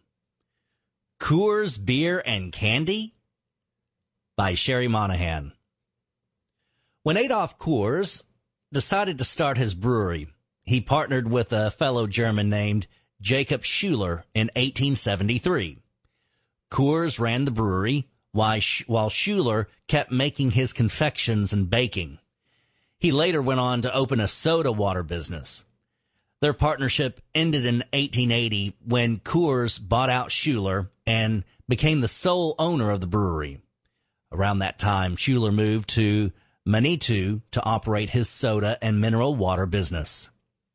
Coors Beer and Candy? By Sherry Monahan. When Adolf Coors decided to start his brewery, he partnered with a fellow German named Jacob Schuler in 1873. Coors ran the brewery, while Schuler kept making his confections and baking. He later went on to open a soda water business. Their partnership ended in 1880 when Coors bought out Schuler and became the sole owner of the brewery. Around that time, Schuler moved to Manitou to operate his soda and mineral water business.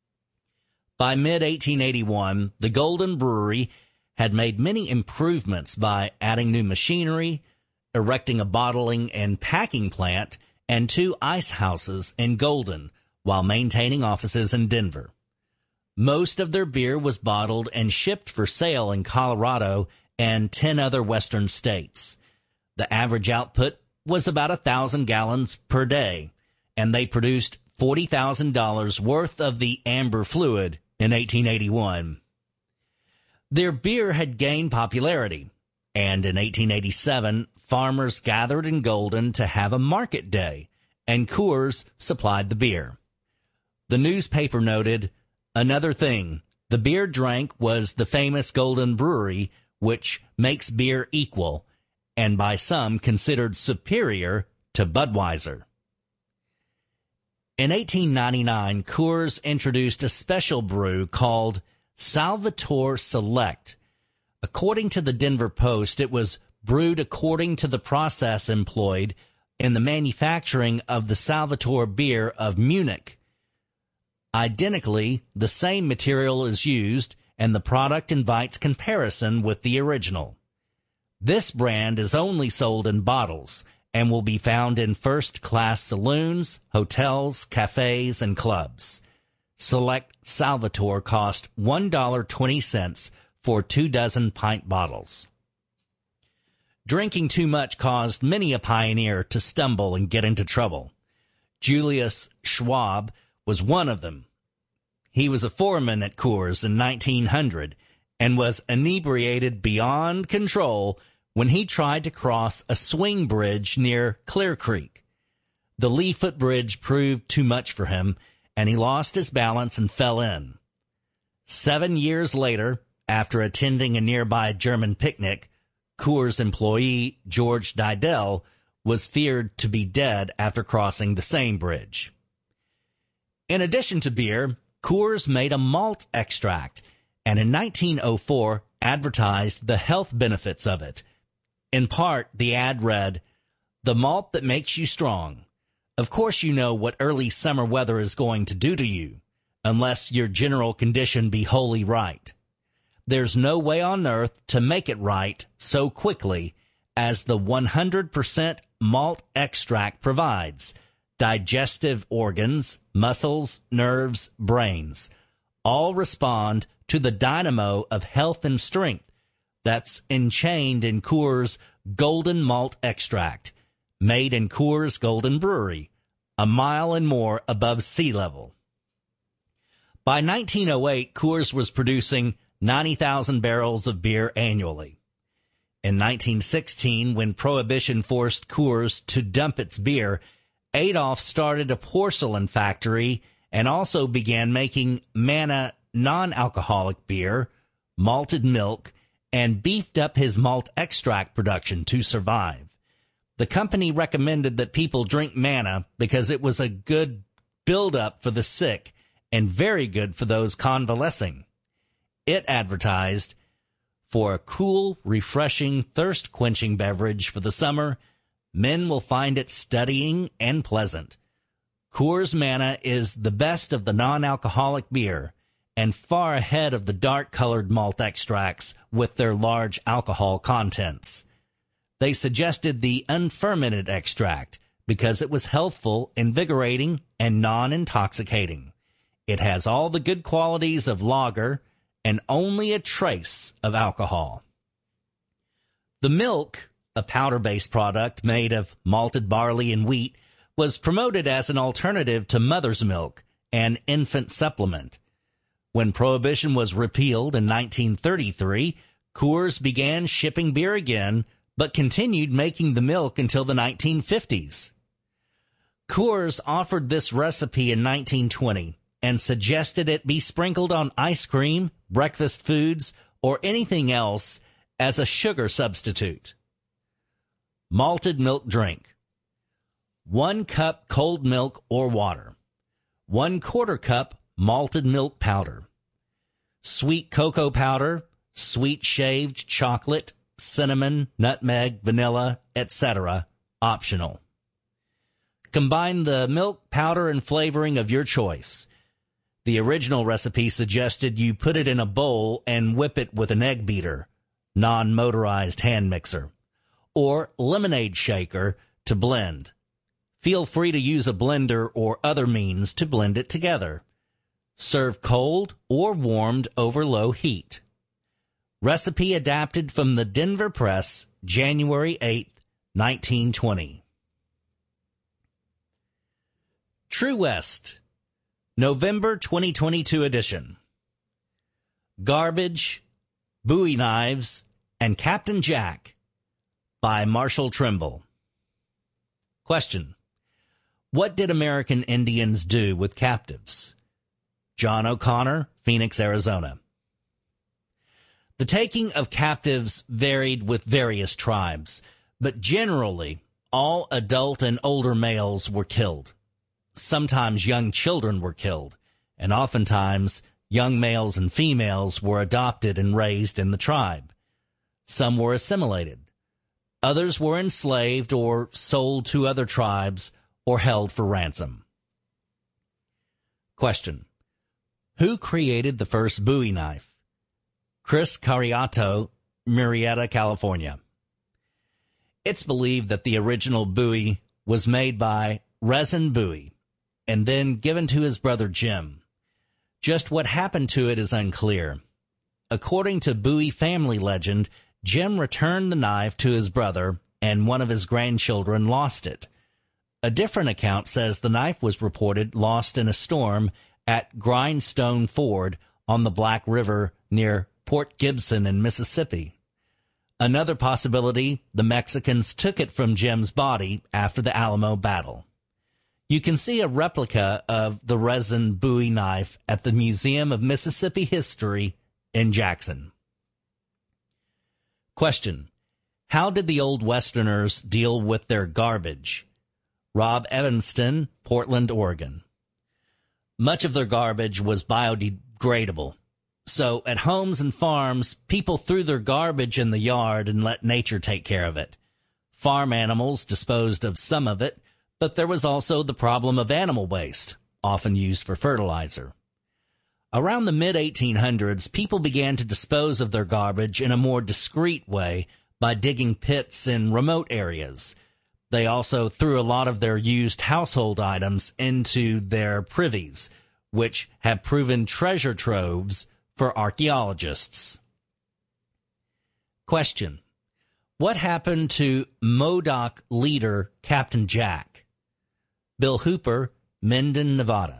By mid-1881, the Golden Brewery had made many improvements by adding new machinery, erecting a bottling and packing plant, and 2 ice houses in Golden, while maintaining offices in Denver. Most of their beer was bottled and shipped for sale in Colorado and 10 other western states. The average output was about 1,000 gallons per day, and they produced $40,000 worth of the amber fluid in 1881. Their beer had gained popularity, and in 1887, farmers gathered in Golden to have a market day, and Coors supplied the beer. The newspaper noted, "Another thing, the beer drank was the famous Golden Brewery, which makes beer equal, and by some considered superior to Budweiser." In 1899, Coors introduced a special brew called Salvatore Select. According to the Denver Post, it was brewed according to the process employed in the manufacturing of the Salvatore beer of Munich. Identically, the same material is used, and the product invites comparison with the original. This brand is only sold in bottles and will be found in first-class saloons, hotels, cafes, and clubs. Select Salvatore cost $1.20 for 2 dozen pint bottles. Drinking too much caused many a pioneer to stumble and get into trouble. Julius Schwab was one of them. He was a foreman at Coors in 1900 and was inebriated beyond control when he tried to cross a swing bridge near Clear Creek. The Lee footbridge proved too much for him, and he lost his balance and fell in. 7 years later, after attending a nearby German picnic, Coors employee George Didell was feared to be dead after crossing the same bridge. In addition to beer, Coors made a malt extract, and in 1904 advertised the health benefits of it. In part, the ad read, "The malt that makes you strong. Of course you know what early summer weather is going to do to you, unless your general condition be wholly right. There's no way on earth to make it right so quickly as the 100% malt extract provides. Digestive organs, muscles, nerves, brains, all respond to the dynamo of health and strength that's enchained in Coors Golden Malt Extract, made in Coors Golden Brewery, a mile and more above sea level." By 1908, Coors was producing 90,000 barrels of beer annually. In 1916, when Prohibition forced Coors to dump its beer, Adolf started a porcelain factory and also began making Manna non-alcoholic beer, malted milk, and beefed up his malt extract production to survive. The company recommended that people drink Manna because it was a good build-up for the sick and very good for those convalescing. It advertised, "For a cool, refreshing, thirst-quenching beverage for the summer, men will find it studying and pleasant. Coors Manna is the best of the non-alcoholic beer and far ahead of the dark-colored malt extracts with their large alcohol contents." They suggested the unfermented extract because it was healthful, invigorating, and non-intoxicating. It has all the good qualities of lager and only a trace of alcohol. The milk, a powder-based product made of malted barley and wheat, was promoted as an alternative to mother's milk, an infant supplement. When Prohibition was repealed in 1933, Coors began shipping beer again, but continued making the milk until the 1950s. Coors offered this recipe in 1920 and suggested it be sprinkled on ice cream, breakfast foods, or anything else as a sugar substitute. Malted milk drink. 1 cup cold milk or water. 1/4 cup malted milk powder. Sweet cocoa powder, sweet shaved chocolate, cinnamon, nutmeg, vanilla, etc. Optional. Combine the milk, powder, and flavoring of your choice. The original recipe suggested you put it in a bowl and whip it with an egg beater, non-motorized hand mixer, or lemonade shaker to blend. Feel free to use a blender or other means to blend it together. Serve cold or warmed over low heat. Recipe adapted from the Denver Press, January 8, 1920. True West, November 2022 edition. Garbage, Bowie Knives, and Captain Jack by Marshall Trimble. Question: what did American Indians do with captives? John O'Connor, Phoenix, Arizona. The taking of captives varied with various tribes, but generally all adult and older males were killed. Sometimes young children were killed, and oftentimes young males and females were adopted and raised in the tribe. Some were assimilated. Others were enslaved or sold to other tribes or held for ransom. Question: who created the first Bowie knife? Chris Cariato, Murrieta, California. It's believed that the original Bowie was made by Rezin Bowie and then given to his brother Jim. Just what happened to it is unclear. According to Bowie family legend, Jim returned the knife to his brother and one of his grandchildren lost it. A different account says the knife was reported lost in a storm at Grindstone Ford on the Black River near Port Gibson in Mississippi. Another possibility, the Mexicans took it from Jim's body after the Alamo battle. You can see a replica of the Rezin Bowie knife at the Museum of Mississippi History in Jackson. Question: how did the old Westerners deal with their garbage? Rob Evanston, Portland, Oregon. Much of their garbage was biodegradable. So at homes and farms, people threw their garbage in the yard and let nature take care of it. Farm animals disposed of some of it, but there was also the problem of animal waste, often used for fertilizer. Around the mid-1800s, people began to dispose of their garbage in a more discreet way by digging pits in remote areas. They also threw a lot of their used household items into their privies, which have proven treasure troves for archaeologists. Question: what happened to Modoc leader Captain Jack? Bill Hooper, Minden, Nevada.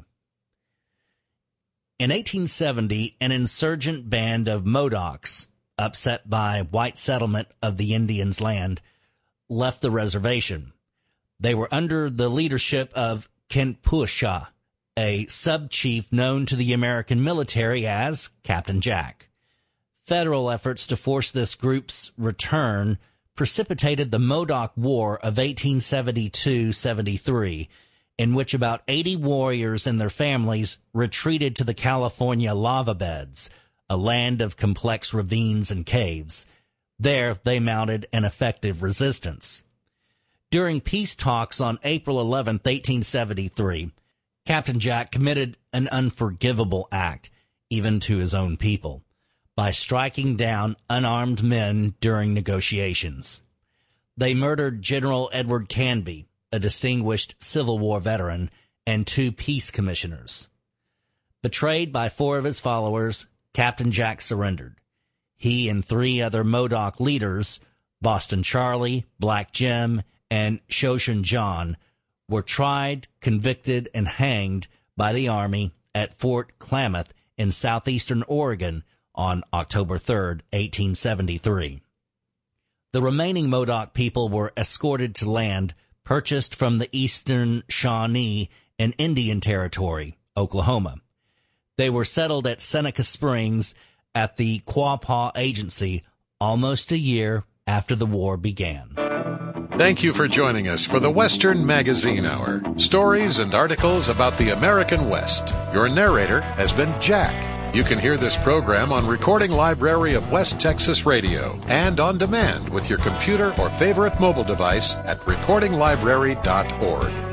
In 1870, an insurgent band of Modocs, upset by white settlement of the Indians' land, left the reservation. They were under the leadership of Kenpusha, a sub-chief known to the American military as Captain Jack. Federal efforts to force this group's return precipitated the Modoc War of 1872-73, in which about 80 warriors and their families retreated to the California lava beds, a land of complex ravines and caves. There they mounted an effective resistance. During peace talks on April 11, 1873, Captain Jack committed an unforgivable act, even to his own people, by striking down unarmed men during negotiations. They murdered General Edward Canby, a distinguished Civil War veteran, and 2 peace commissioners. Betrayed by 4 of his followers, Captain Jack surrendered. He and 3 other Modoc leaders, Boston Charlie, Black Jim, and Shoshin John, were tried, convicted, and hanged by the Army at Fort Klamath in southeastern Oregon on October 3, 1873. The remaining Modoc people were escorted to land purchased from the eastern Shawnee and Indian Territory, Oklahoma. They were settled at Seneca Springs at the Quapaw Agency almost a year after the war began.
Thank you for joining us for the Western Magazine Hour. Stories and articles about the American West. Your narrator has been Jack. You can hear this program on Recording Library of West Texas Radio and on demand with your computer or favorite mobile device at recordinglibrary.org.